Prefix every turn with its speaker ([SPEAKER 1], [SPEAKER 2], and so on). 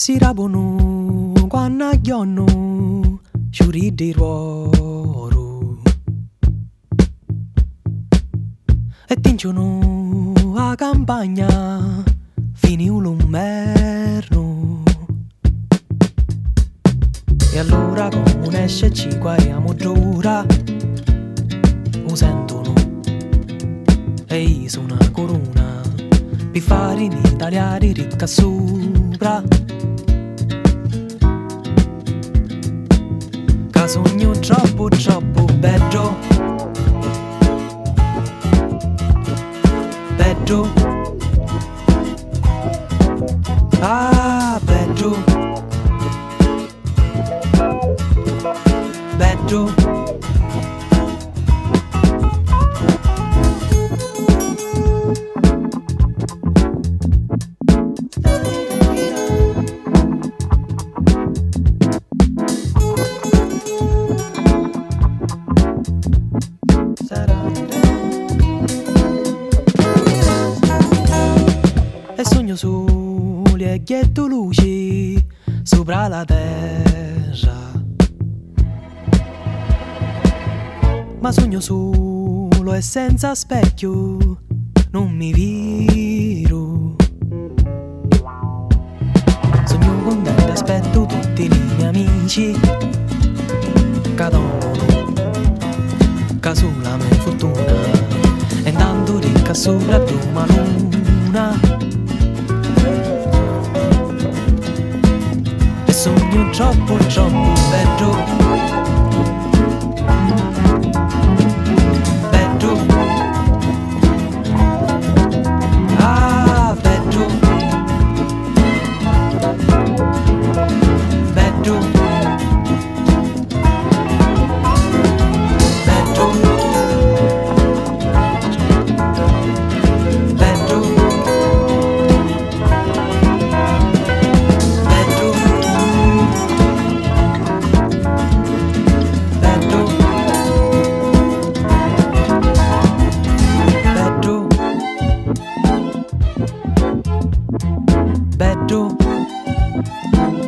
[SPEAKER 1] Si rabono quando aglionno giuri di ruoro e tinciono a campagna finiu l'inverno e allora come un'esce ci guariamo giura lo sentono e io sono una corona per fare in italiani ricca sopra. Che sogno troppo troppo bello, bello, ah bello, bello. E sogno sole e ghetto luci sopra la terra, ma sogno solo e senza specchio non mi viro. Sogno contento, aspetto tutti i miei amici che dormono, che sulla mia fortuna e intanto ricca sopra la luna. E sogno troppo troppo bello, bello, ah bello, bello, bello, bello. Bedroom